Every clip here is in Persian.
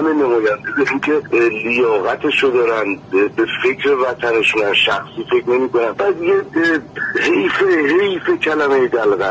همه نماینده داریم که لیاقتشو دارن، به فکر وطنشون شخصی فکر نمی‌کنن. بعد یه حیف کلمه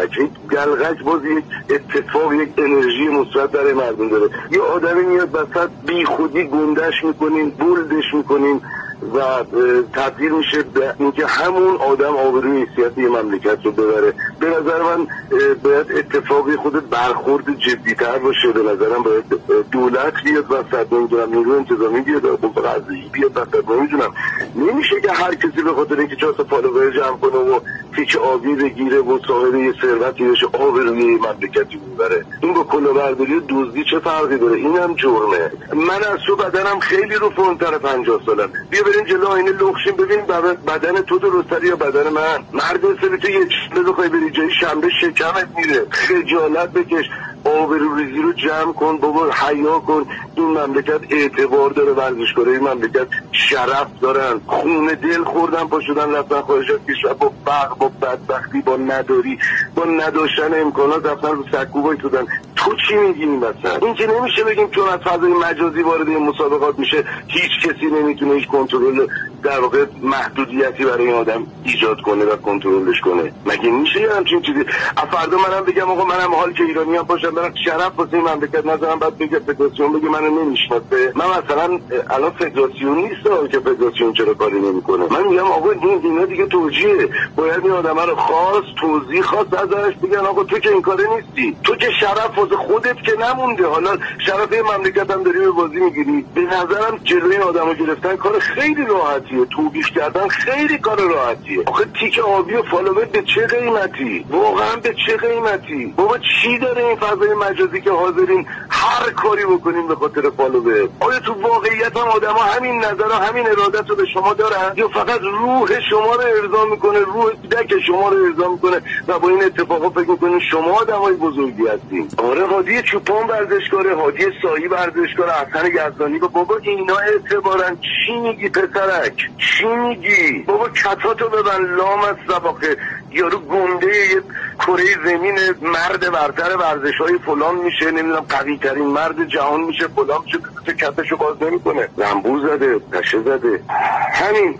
دلغک باز یک اتفاق، یک انرژی مثبت برای مردم داره. یه آدمی میاد وسط بی خودی گندش میکنین، بولدش میکنین و تبدیل میشه به اینکه همون آدم آبروی حیثیت یه مملکت رو ببره. به نظر من باید اتفاقی خود برخورد جدی‌تر باشه. به نظرم باید دولت بیاد وسط، نمیدونم نیروی انتظامی بیاد، قوه قضاییه بیاد وسط. نمیدونم، نمیشه که هر کسی به خاطر اینکه 4 تا فالوور جمع کنه و تیک آبی بگیره و صاحب یه ثروتی بشه آبروی مملکتی ببره. این با کلاهبرداری و دزدی چه فرقی داره؟ اینم جرمه. من از تو بدنم خیلی رو فرم‌تر 50 سالم. بیا بریم جلو آینه لخشیم ببین بدن تو درست‌تره یا بدن من. مرد سری تو یه چیز بخوای بری جای شنبه شکمت میره. خجالت بکش، آبروریزی رو جمع کن بابا، حیا کن. این مملکت اعتبار داره، ورزشکارای این مملکت شرف دارن، خون دل خوردن پا شدن رفتن خارج از کشور با فقر، با بدبختی، با نداری، با نداشتن امکانات رفتن رو سکو وایسادن. تو چی میگی این وسط؟ این که نمیشه بگیم چون از فضای مجازی وارد این مسابقات میشه هیچ کسی نمیتونه هیچ کنترل، در واقع محدودیتی برای این آدم ایجاد کنه و کنترلش کنه. مگه میشه یه همچین چیزی؟ فردا منم بگم آقا منم حال که ایرانیام باشم برم شرف واسه این مملکت نذارم، بعد بگه فدراسیون بگه منو نمیشناسه. من مثلا الان فدراسیون نیست که فدراسیون چرا کاری نمیکنه. من میگم آقا اینا دیگه توجیه، باید این آدم رو خواست توضیح خواست ازش، بگن آقا تو که این کاره نیستی، تو که شرف واسه خودت که نمونده، حالا شرف این مملکت هم داری به بازی میگیری. به نظرم جلوی این آدمو گرفتن کار خیلی راحتیه، توبیش کردن خیلی کار راحتیه. آخه تیک آبی و فالوور به چه قیمتی؟ واقعا به چه قیمتی؟ بابا چی داره این فضای مجازی که حاضرین هر کاری بکنین به خاطر فالوور؟ آیا تو واقعیت هم آدما همین نظر و همین ارادت رو به شما دارن یا فقط روح شما رو ارضا میکنه، روح دک شما رو ارضا میکنه و با این اتفاقا فکر میکنین شما آدمای بزرگی هستین؟ آره هادی چوپان ورزشکاره، هادی سایی ورزشکاره، حسن یزدانی. بابا اینا اعتبارن. چی میگی پسرک؟ چی میگی؟ بابا کتاتو ببن لام از سباخه. یارو گنده یه کره زمین، مرد برتر ورزش‌های فلان میشه، نمیدونم قوی ترین مرد جهان میشه، فلان میشه، کتشو باز نمیکنه، زنبور زده، پشه زده. همین